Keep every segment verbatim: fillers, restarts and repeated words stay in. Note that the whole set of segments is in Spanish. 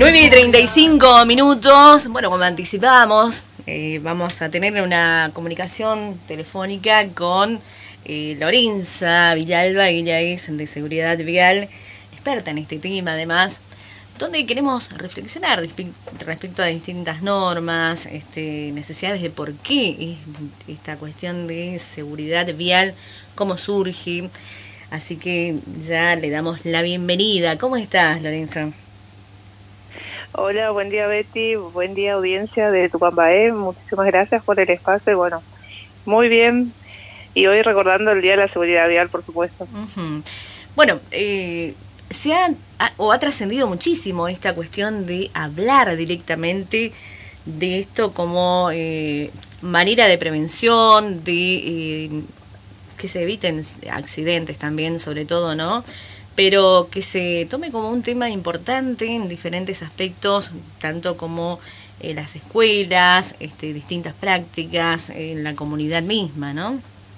nueve y treinta y cinco minutos. Bueno, como anticipábamos, eh, vamos a tener una comunicación telefónica con eh, Lorenza Villalba. Ella es de seguridad vial, experta en este tema además, donde queremos reflexionar respecto a distintas normas, este, necesidades de por qué es esta cuestión de seguridad vial, cómo surge. Así que ya le damos la bienvenida. ¿Cómo estás, Lorenza? Hola, buen día Betty, buen día audiencia de Tucumbaé, muchísimas gracias por el espacio y bueno, muy bien, y hoy recordando el Día de la Seguridad Vial, por supuesto. Uh-huh. Bueno, eh, se ha, o ha trascendido muchísimo esta cuestión de hablar directamente de esto como eh, manera de prevención, de eh, que se eviten accidentes también, sobre todo, ¿no? Pero que se tome como un tema importante en diferentes aspectos, tanto como en las escuelas, este, distintas prácticas, en la comunidad misma, ¿no?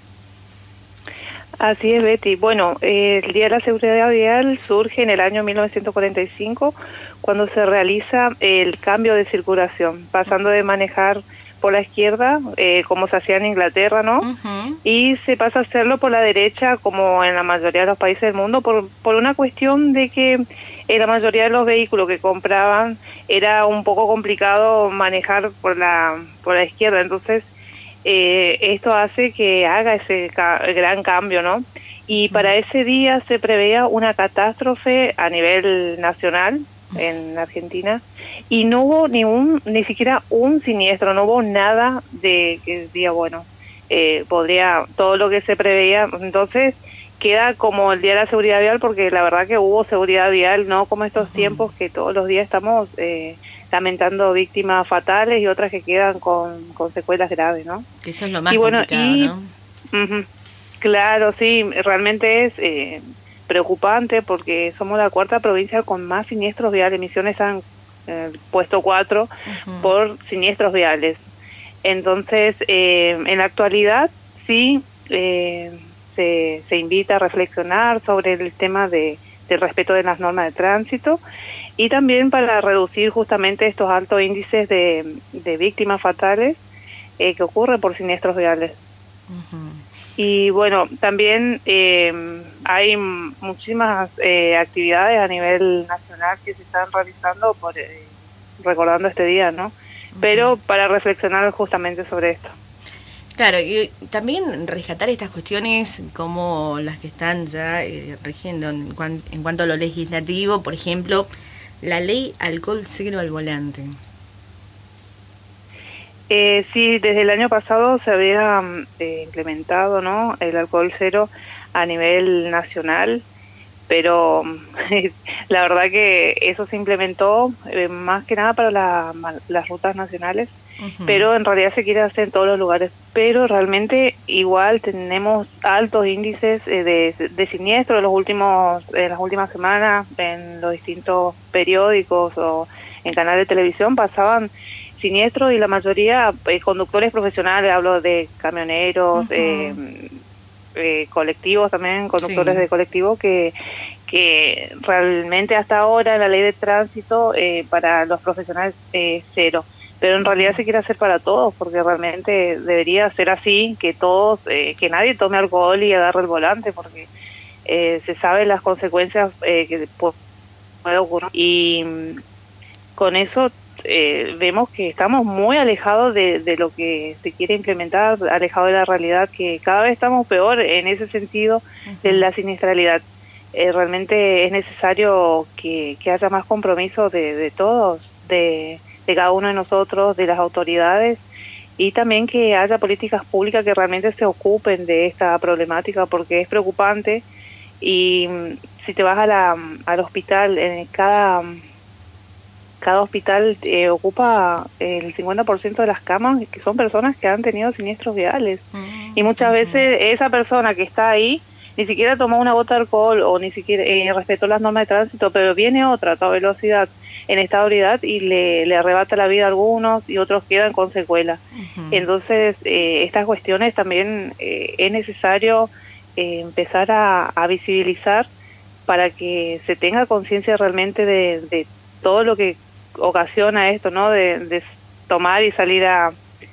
Así es, Betty. Bueno, eh, el Día de la Seguridad Vial surge en el año mil novecientos cuarenta y cinco, cuando se realiza el cambio de circulación, pasando de manejar por la izquierda, eh, como se hacía en Inglaterra, ¿no? Uh-huh. Y se pasa a hacerlo por la derecha, como en la mayoría de los países del mundo, por, por una cuestión de que en la mayoría de los vehículos que compraban era un poco complicado manejar por la, por la izquierda. Entonces, eh, esto hace que haga ese ca- gran cambio, ¿no? Y para uh-huh. ese día se preveía una catástrofe a nivel nacional en Argentina, y no hubo ni un, ni siquiera un siniestro, no hubo nada de que diga, bueno, eh, podría, todo lo que se preveía, entonces queda como el Día de la Seguridad Vial, porque la verdad que hubo seguridad vial, no como estos uh-huh. tiempos que todos los días estamos eh, lamentando víctimas fatales y otras que quedan con, con secuelas graves, ¿no? Que eso es lo más y bueno, complicado, y, ¿no? Uh-huh, claro, sí, realmente es eh, preocupante porque somos la cuarta provincia con más siniestros viales. Misiones están eh, puesto cuatro uh-huh. por siniestros viales. Entonces, eh, en la actualidad sí eh, se, se invita a reflexionar sobre el tema de, del respeto de las normas de tránsito y también para reducir justamente estos altos índices de, de víctimas fatales eh, que ocurren por siniestros viales. Uh-huh. Y bueno, también eh, hay muchísimas eh, actividades a nivel nacional que se están realizando por eh, recordando este día, ¿no? Uh-huh. Pero para reflexionar justamente sobre esto. Claro, y también rescatar estas cuestiones como las que están ya eh, rigiendo en, cuan, en cuanto a lo legislativo, por ejemplo, la ley alcohol cero al volante. Eh, sí, desde el año pasado se había eh, implementado, ¿no?, el alcohol cero a nivel nacional, pero la verdad que eso se implementó eh, más que nada para la, las rutas nacionales, uh-huh. pero en realidad se quiere hacer en todos los lugares, pero realmente igual tenemos altos índices eh, de, de siniestros en los últimos, en las últimas semanas, en los distintos periódicos o en canales de televisión pasaban siniestros y la mayoría eh, conductores profesionales, hablo de camioneros, uh-huh. eh, eh, colectivos también, conductores sí. de colectivos que que realmente hasta ahora la ley de tránsito eh, para los profesionales es eh, cero, pero en realidad se quiere hacer para todos porque realmente debería ser así, que todos, eh, que nadie tome alcohol y agarre el volante porque eh, se saben las consecuencias eh, que puede ocurrir y con eso Eh, vemos que estamos muy alejados de, de lo que se quiere implementar, alejados de la realidad, que cada vez estamos peor en ese sentido uh-huh. de la siniestralidad. Eh, realmente es necesario que, que haya más compromiso de, de todos, de, de cada uno de nosotros, de las autoridades, y también que haya políticas públicas que realmente se ocupen de esta problemática, porque es preocupante. Y si te vas a la, al hospital, en cada... Cada hospital eh, ocupa el cincuenta por ciento de las camas, que son personas que han tenido siniestros viales. Uh-huh. Y muchas veces esa persona que está ahí ni siquiera tomó una gota de alcohol o ni siquiera eh, respetó las normas de tránsito, pero viene otra a toda velocidad en esta ebriedad y le, le arrebata la vida a algunos y otros quedan con secuelas. Uh-huh. Entonces, eh, estas cuestiones también eh, es necesario eh, empezar a, a visibilizar para que se tenga conciencia realmente de, de todo lo que ocasiona esto, ¿no? De, de tomar y salir a,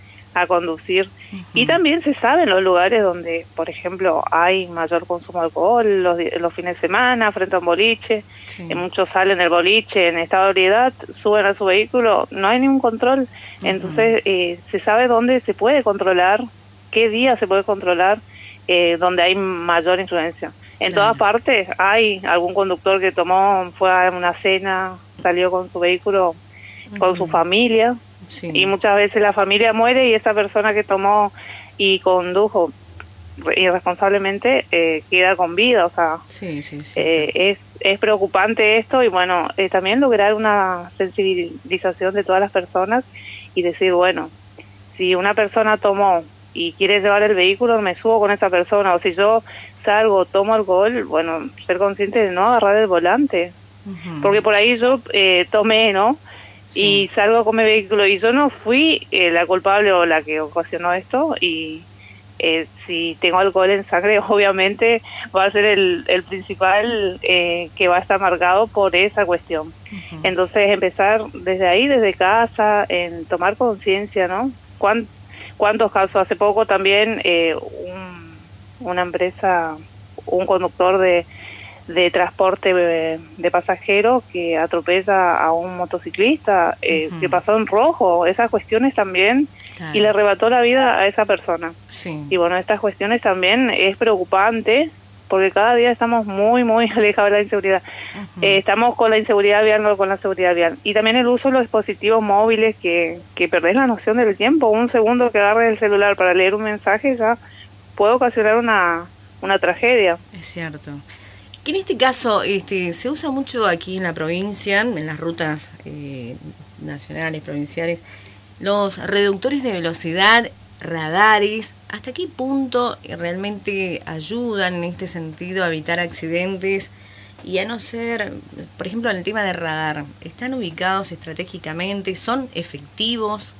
a conducir. Uh-huh. Y también se sabe en los lugares donde, por ejemplo, hay mayor consumo de alcohol, los, los fines de semana, frente a un boliche, sí. eh, muchos salen del boliche en estado de ebriedad, suben a su vehículo, no hay ningún control. Uh-huh. Entonces, eh, se sabe dónde se puede controlar, qué día se puede controlar, eh, donde hay mayor influencia. En claro. todas partes hay algún conductor que tomó, fue a una cena, salió con su vehículo, uh-huh. con su familia, sí. y muchas veces la familia muere y esa persona que tomó y condujo irresponsablemente eh, queda con vida, o sea, sí, sí, sí. Eh, es, es preocupante esto y bueno, eh, también lograr una sensibilización de todas las personas y decir, bueno, si una persona tomó y quiere llevar el vehículo, me subo con esa persona, o si yo salgo, tomo alcohol, bueno, ser consciente de no agarrar el volante, uh-huh. porque por ahí yo eh, tomé, ¿no? Sí. Y salgo con mi vehículo y yo no fui eh, la culpable o la que ocasionó esto y eh, si tengo alcohol en sangre, obviamente va a ser el, el principal eh, que va a estar marcado por esa cuestión. Uh-huh. Entonces empezar desde ahí, desde casa, en tomar conciencia, ¿no? ¿Cuán, ¿Cuántos casos? Hace poco también eh, un, una empresa, un conductor de, de transporte de, de pasajeros que atropella a un motociclista, eh, uh-huh. que pasó en rojo, esas cuestiones también, claro. y le arrebató la vida a esa persona. Sí. Y bueno, estas cuestiones también es preocupante, porque cada día estamos muy, muy alejados de la inseguridad. Uh-huh. Eh, estamos con la inseguridad vial, no con la seguridad vial. Y también el uso de los dispositivos móviles, que, que perdés la noción del tiempo. Un segundo que agarres el celular para leer un mensaje ya puede ocasionar una, una tragedia. Es cierto. Que en este caso este, se usa mucho aquí en la provincia, en las rutas eh, nacionales, provinciales, los reductores de velocidad, radares. ¿Hasta qué punto realmente ayudan en este sentido a evitar accidentes y a no ser, por ejemplo, en el tema de radar, están ubicados estratégicamente, son efectivos?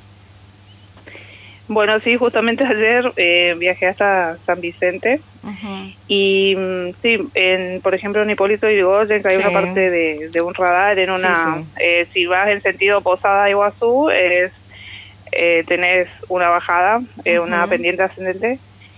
Bueno, sí, justamente ayer eh, viajé hasta San Vicente, uh-huh. y sí, en, por ejemplo en Hipólito Yrigoyen, que hay sí. una parte de, de un radar, en una, sí, sí. Eh, si vas en sentido Posada-Iguazú, es, eh, tenés una bajada, eh, uh-huh. una pendiente ascendente,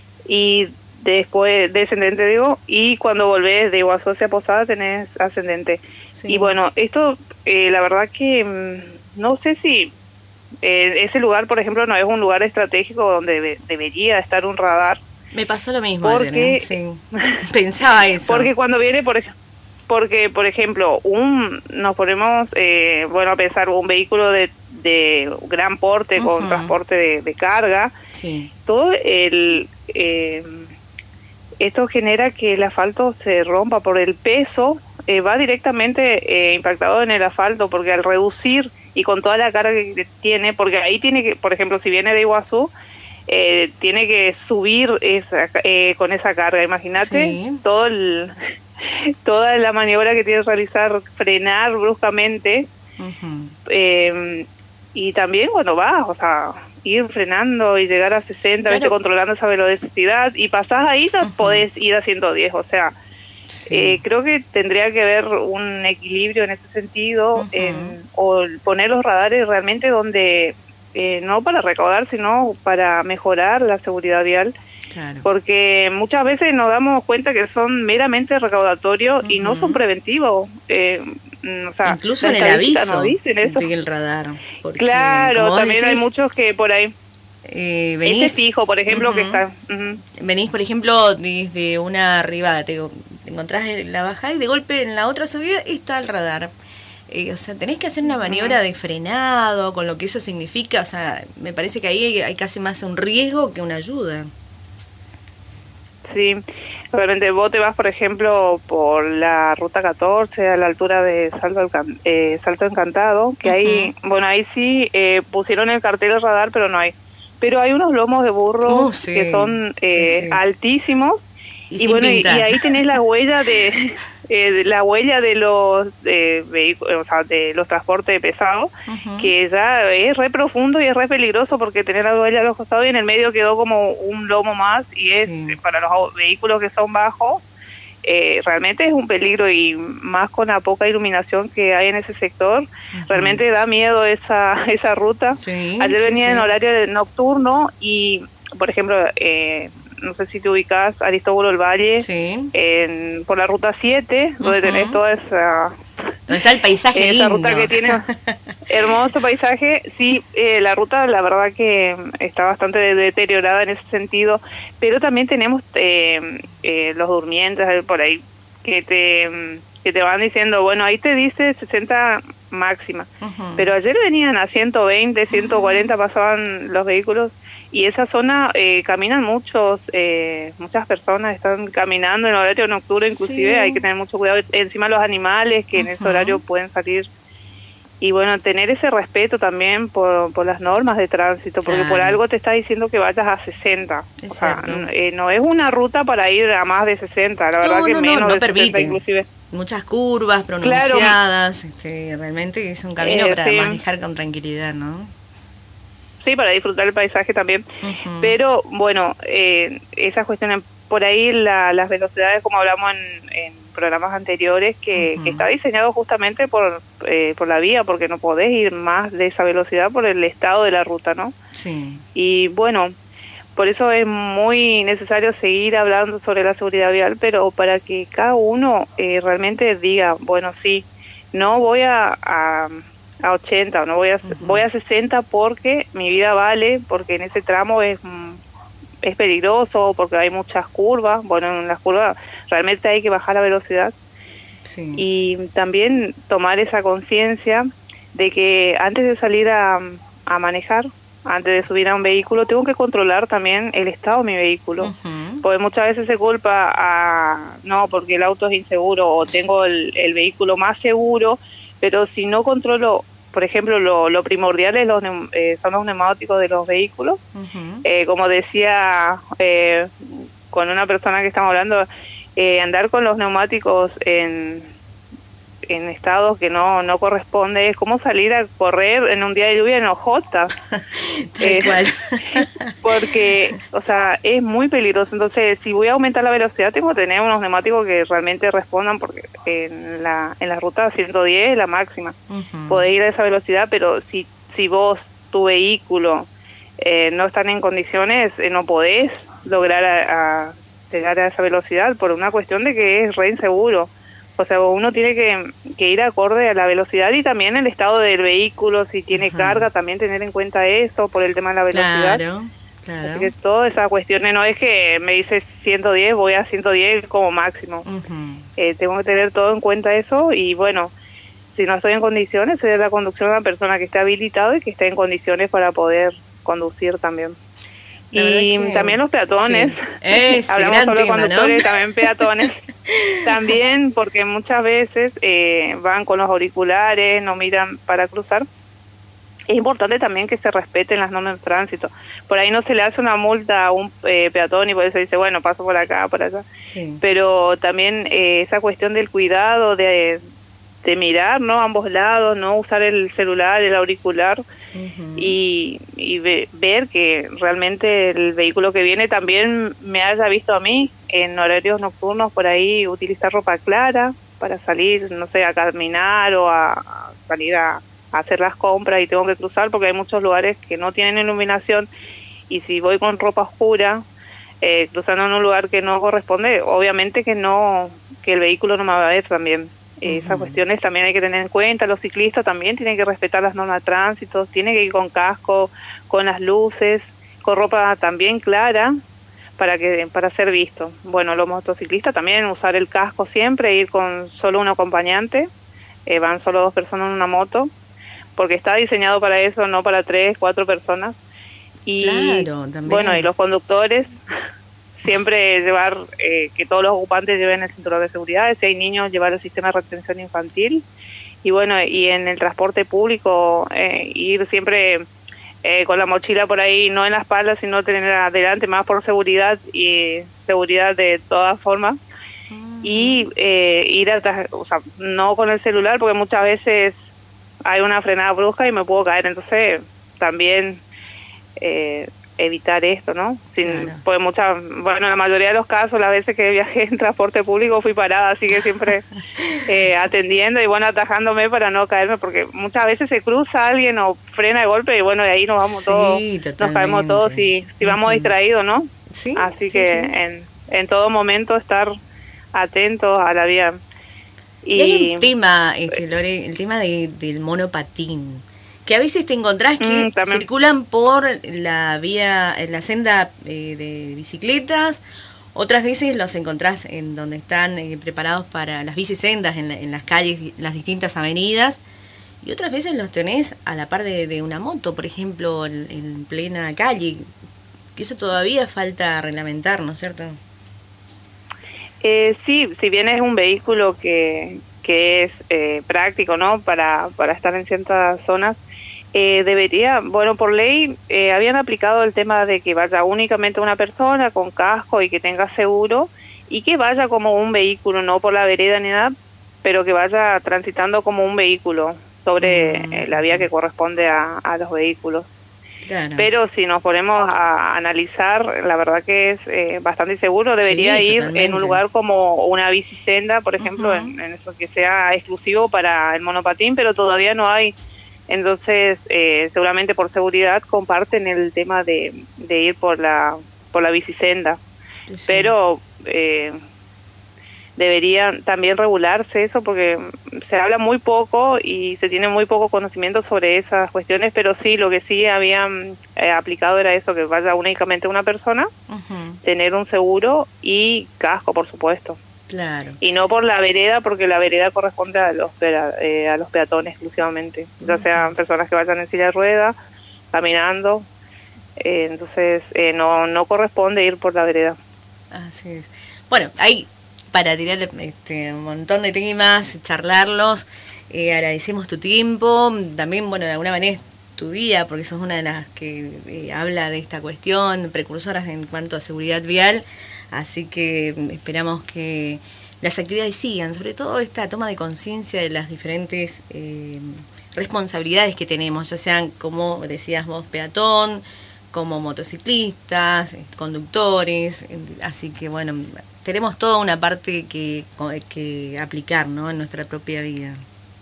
y después descendente digo, y cuando volvés de Iguazú hacia Posada tenés ascendente. Sí. Y bueno, esto eh, la verdad que mmm, no sé si... Eh, ese lugar, por ejemplo, no es un lugar estratégico donde debe, debería estar un radar. Me pasó lo mismo porque, ayer, ¿eh? Sí. Pensaba eso. Porque cuando viene, por porque por ejemplo, un nos ponemos, eh, bueno, a pensar un vehículo de, de gran porte uh-huh. con transporte de, de carga, sí. todo el eh, esto genera que el asfalto se rompa por el peso, eh, va directamente eh, impactado en el asfalto, porque al reducir y con toda la carga que tiene, porque ahí tiene que, por ejemplo, si viene de Iguazú, eh, tiene que subir esa, eh, con esa carga, imagínate, sí. todo el, toda la maniobra que tiene que realizar, frenar bruscamente, uh-huh. eh, y también cuando vas, o sea, ir frenando y llegar a sesenta, claro. controlando esa velocidad, y pasás ahí ya uh-huh. podés ir a ciento diez, o sea, sí. eh, creo que tendría que haber un equilibrio en ese sentido, uh-huh. en, o poner los radares realmente donde, eh, no para recaudar, sino para mejorar la seguridad vial, claro. porque muchas veces nos damos cuenta que son meramente recaudatorios uh-huh. y no son preventivos. Eh, o sea, incluso en el aviso no dicen eso. del radar. Porque, claro, también decís, hay muchos que por ahí... Eh, venís, ese fijo, por ejemplo, uh-huh. que está... Uh-huh. Venís, por ejemplo, desde una arribada, te, te encontrás en la bajada y de golpe en la otra subida está el radar. Eh, o sea, tenés que hacer una maniobra uh-huh. de frenado, con lo que eso significa. O sea, me parece que ahí hay, hay casi más un riesgo que una ayuda. Sí, realmente vos te vas, por ejemplo, por la ruta catorce a la altura de Salto, eh, Salto Encantado, que uh-huh. ahí, bueno, ahí sí eh, pusieron el cartel de radar, pero no hay. Pero hay unos lomos de burro uh, sí. que son eh, sí, sí. altísimos, y, y bueno, y, y ahí tenés la huella de, eh, de la huella de los eh, vehículos, o sea, de los transportes pesados, uh-huh. que ya es re profundo y es re peligroso, porque tenés la huella a los costados y en el medio quedó como un lomo más, y es sí. para los vehículos que son bajos, eh, realmente es un peligro, y más con la poca iluminación que hay en ese sector, uh-huh. realmente da miedo esa esa ruta. Sí, Ayer sí, venía sí. en horario de nocturno y, por ejemplo, eh, no sé si te ubicás, Aristóbulo del Valle, sí. en, por la ruta siete, donde uh-huh. tenés toda esa... Donde está el paisaje esa lindo. ruta que tiene hermoso paisaje. Sí, eh, la ruta la verdad que está bastante deteriorada en ese sentido, pero también tenemos eh, eh, los durmientes por ahí que te que te van diciendo, bueno, ahí te dice sesenta máxima, uh-huh. pero ayer venían a ciento veinte, ciento cuarenta, uh-huh. pasaban los vehículos, y esa zona eh, caminan muchos, eh, muchas personas están caminando en horario nocturno, inclusive sí. hay que tener mucho cuidado encima de los animales que uh-huh. en ese horario pueden salir. Y bueno, tener ese respeto también por, por las normas de tránsito, porque claro. por algo te está diciendo que vayas a sesenta. O sea, no, eh, no es una ruta para ir a más de sesenta, la no, verdad que no, menos no, no de permite. sesenta inclusive. Muchas curvas pronunciadas, claro. este, realmente es un camino eh, para sí. manejar con tranquilidad, ¿no? Sí, para disfrutar el paisaje también. Uh-huh. Pero bueno, eh, esas cuestiones, por ahí la, las velocidades, como hablamos en, en programas anteriores, que, uh-huh. que está diseñado justamente por eh, por la vía, porque no podés ir más de esa velocidad por el estado de la ruta, ¿no? Sí. Y bueno, por eso es muy necesario seguir hablando sobre la seguridad vial, pero para que cada uno eh, realmente diga, bueno, sí, no voy a... a a ochenta, no voy a uh-huh. voy a sesenta porque mi vida vale, porque en ese tramo es es peligroso, porque hay muchas curvas. Bueno, en las curvas realmente hay que bajar la velocidad. Sí. Y también tomar esa conciencia de que antes de salir a, a manejar, antes de subir a un vehículo, tengo que controlar también el estado de mi vehículo. Uh-huh. Porque muchas veces se culpa a, no, porque el auto es inseguro, o tengo el, el vehículo más seguro, pero si no controlo, por ejemplo, lo, lo primordial es los, eh, son los neumáticos de los vehículos. Uh-huh. Eh, como decía eh, con una persona que estamos hablando, eh, andar con los neumáticos en, en estados que no, no corresponde es como salir a correr en un día de lluvia en hojotas. Tal cual. Porque, o sea, es muy peligroso. Entonces, si voy a aumentar la velocidad, tengo que tener unos neumáticos que realmente respondan, porque en la en la ruta ciento diez es la máxima. Uh-huh. Podés ir a esa velocidad, pero si si vos, tu vehículo, eh, no están en condiciones, eh, no podés lograr a, a llegar a esa velocidad por una cuestión de que es re inseguro. O sea, uno tiene que, que ir acorde a la velocidad y también el estado del vehículo, si tiene uh-huh. carga, también tener en cuenta eso por el tema de la velocidad. Claro, claro. Así que todas esas cuestiones, no es que me dice ciento diez, voy a ciento diez como máximo. Uh-huh. Eh, tengo que tener todo en cuenta eso, y bueno, si no estoy en condiciones, sería la conducción de una persona que esté habilitada y que esté en condiciones para poder conducir también. La y que... también los peatones, sí. hablamos gran solo de tema, conductores, ¿no? también peatones, también porque muchas veces eh, van con los auriculares, no miran para cruzar. Es importante también que se respeten las normas de tránsito. Por ahí no se le hace una multa a un eh, peatón y por eso dice, bueno, paso por acá, por allá. Sí. Pero también eh, esa cuestión del cuidado, de, de mirar, ¿no? A ambos lados, no usar el celular, el auricular, uh-huh. y, y ve, ver que realmente el vehículo que viene también me haya visto a mí en horarios nocturnos, por ahí utilizar ropa clara para salir, no sé, a caminar o a, a salir a hacer las compras y tengo que cruzar, porque hay muchos lugares que no tienen iluminación, y si voy con ropa oscura eh, cruzando en un lugar que no corresponde, obviamente que no, que el vehículo no me va a ver también. Uh-huh. Esas cuestiones también hay que tener en cuenta. Los ciclistas también tienen que respetar las normas de tránsito, tienen que ir con casco, con las luces, con ropa también clara para que para ser visto. Bueno, los motociclistas también usar el casco siempre, ir con solo un acompañante, eh, van solo dos personas en una moto, porque está diseñado para eso, no para tres, cuatro personas. Y claro, también. Bueno, y los conductores siempre llevar, eh, que todos los ocupantes lleven el cinturón de seguridad, si hay niños, llevar el sistema de retención infantil, y bueno, y en el transporte público, eh, ir siempre eh, con la mochila por ahí, no en la espalda, sino tener adelante, más por seguridad, y seguridad de todas formas, uh-huh. y eh, ir atrás, o sea, no con el celular, porque muchas veces hay una frenada brusca y me puedo caer, entonces también... Eh, evitar esto, ¿no? Sin, Claro. pues muchas, bueno, la mayoría de los casos, las veces que viajé en transporte público fui parada, así que siempre eh, atendiendo y bueno, atajándome para no caerme, porque muchas veces se cruza alguien o frena de golpe y bueno, de ahí nos vamos Sí, todos, totalmente. nos caemos todos si, si vamos Ujú. distraídos, ¿no? Sí, Así sí, que sí. En, en todo momento estar atentos a la vía. Y hay Y un tema, este, Lore, el tema de, del monopatín, que a veces te encontrás que Mm, también. circulan por la vía, en la senda eh, de bicicletas, otras veces los encontrás en donde están eh, preparados para las bicisendas, en, la- en las calles, las distintas avenidas, y otras veces los tenés a la par de, de una moto, por ejemplo, en, en plena calle, que eso todavía falta reglamentar, ¿no es cierto? Eh, sí, si bien es un vehículo que, que es eh, práctico, ¿no? Para, para estar en ciertas zonas, eh, debería, bueno, por ley eh, habían aplicado el tema de que vaya únicamente una persona con casco y que tenga seguro y que vaya como un vehículo, no por la vereda ni nada, pero que vaya transitando como un vehículo sobre Mm. eh, la vía que corresponde a, a los vehículos. Claro. Pero si nos ponemos a analizar, la verdad que es eh, bastante inseguro. Debería Sí, ir totalmente. en un lugar como una bicisenda, por ejemplo, Ujú. en, en eso que sea exclusivo para el monopatín, pero todavía no hay. Entonces, eh, seguramente por seguridad comparten el tema de, de ir por la por la bicisenda. Sí. Pero eh, debería también regularse eso porque se habla muy poco y se tiene muy poco conocimiento sobre esas cuestiones, pero sí, lo que sí habían eh, aplicado era eso, que vaya únicamente una persona, Ujú. tener un seguro y casco, por supuesto. Claro. Y no por la vereda, porque la vereda corresponde a los, pea- eh, a los peatones exclusivamente, ya sean personas que vayan en silla de ruedas, caminando, eh, entonces eh, no, no corresponde ir por la vereda. Así es. Bueno, hay para tirar este, un montón de temas, charlarlos. Eh, agradecemos tu tiempo. También, bueno, de alguna manera es tu día, porque sos una de las que eh, habla de esta cuestión, precursoras en cuanto a seguridad vial. Así que esperamos que las actividades sigan, sobre todo esta toma de conciencia de las diferentes eh, responsabilidades que tenemos, ya sean, como decías vos, peatón, como motociclistas, conductores, así que bueno, tenemos toda una parte que, que aplicar, ¿no?, en nuestra propia vida.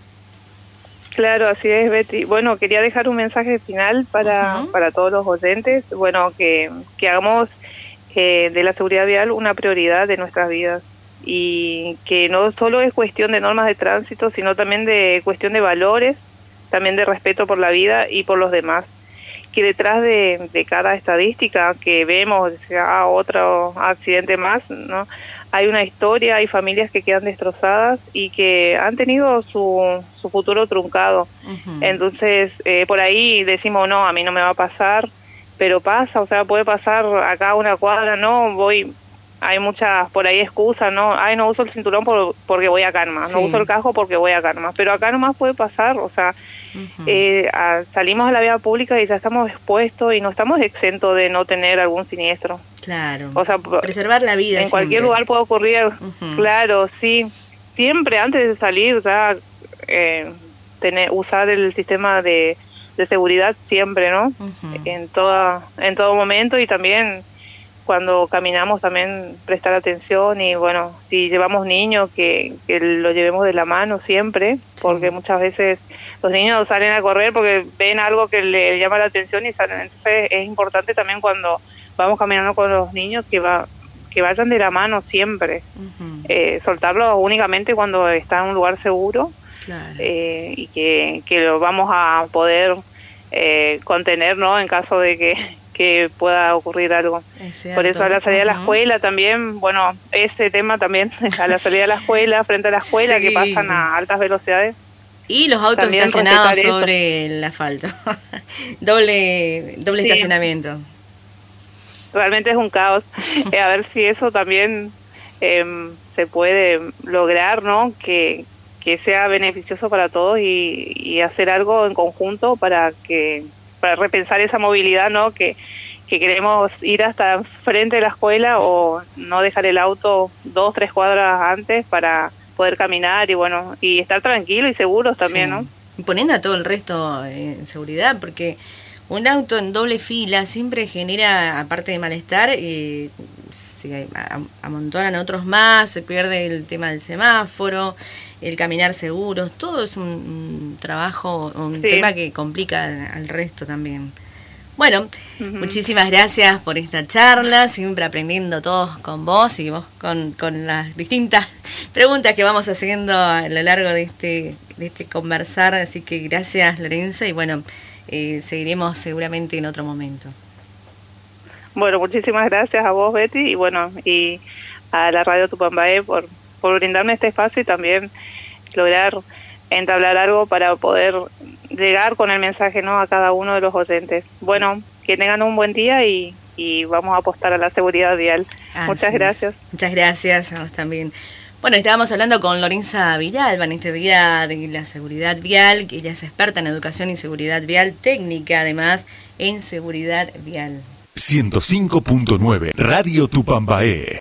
Claro, así es, Betty. Bueno, quería dejar un mensaje final para, Uh-huh. para todos los oyentes, bueno, que, que hagamos eh, de la seguridad vial una prioridad de nuestras vidas y que no solo es cuestión de normas de tránsito, sino también de cuestión de valores, también de respeto por la vida y por los demás. Que detrás de, de cada estadística que vemos, sea otro accidente más, ¿no?, hay una historia, hay familias que quedan destrozadas y que han tenido su, su futuro truncado. Uh-huh. Entonces, eh, por ahí decimos, no, a mí no me va a pasar, pero pasa, o sea, puede pasar acá una cuadra, no, voy, hay muchas por ahí excusas, no, ay, no uso el cinturón por, porque voy acá nomás, Sí. no uso el casco porque voy acá nomás, pero acá nomás puede pasar, o sea, Uh-huh. eh, a, salimos a la vía pública y ya estamos expuestos y no estamos exentos de no tener algún siniestro. Claro. O sea, preservar la vida. En siempre. cualquier lugar puede ocurrir, Uh-huh. claro, sí. Siempre antes de salir, ya eh, tener, usar el sistema de, de seguridad siempre, ¿no? Uh-huh. En toda, en todo momento y también cuando caminamos también prestar atención y bueno, si llevamos niños que, que lo llevemos de la mano siempre, sí. Porque muchas veces los niños salen a correr porque ven algo que le llama la atención y salen. Entonces es importante también cuando vamos caminando con los niños que va que vayan de la mano siempre, uh-huh. eh, soltarlos únicamente cuando está en un lugar seguro, claro. eh, y que, que lo vamos a poder eh, contener, ¿no?, en caso de que que pueda ocurrir algo. Por eso a la salida uh-huh. de la escuela también, bueno, ese tema también, a la salida de la escuela, frente a la escuela, sí. que pasan a altas velocidades. Y los autos también estacionados sobre eso. El asfalto. doble doble sí. estacionamiento. Realmente es un caos. eh, a ver si eso también eh, se puede lograr, ¿no?, que, que sea beneficioso para todos y, y hacer algo en conjunto para que para repensar esa movilidad, ¿no?, que, que queremos ir hasta frente de la escuela o no dejar el auto dos, tres cuadras antes para poder caminar y bueno, y estar tranquilos y seguros también, sí. ¿no? Y poniendo a todo el resto en seguridad, porque un auto en doble fila siempre genera, aparte de malestar, eh, se amontonan otros más, se pierde el tema del semáforo, el caminar seguros, todo es un, un trabajo, un sí. tema que complica al, al resto también. Bueno, uh-huh. muchísimas gracias por esta charla, siempre aprendiendo todos con vos y vos con, con las distintas preguntas que vamos haciendo a lo largo de este, de este conversar, así que gracias Lorenza y bueno, eh, seguiremos seguramente en otro momento. Bueno, muchísimas gracias a vos Betty y bueno, y a la Radio Tupambaé por, por brindarme este espacio y también lograr entablar algo para poder llegar con el mensaje, ¿no?, a cada uno de los oyentes. Bueno, que tengan un buen día y, y vamos a apostar a la seguridad vial. Así Muchas gracias. Es. Muchas gracias a vos también. Bueno, estábamos hablando con Lorenza Villalba en este día de la seguridad vial, que ella es experta en educación y seguridad vial, técnica además en seguridad vial. ciento cinco punto nueve Radio Tupambaé.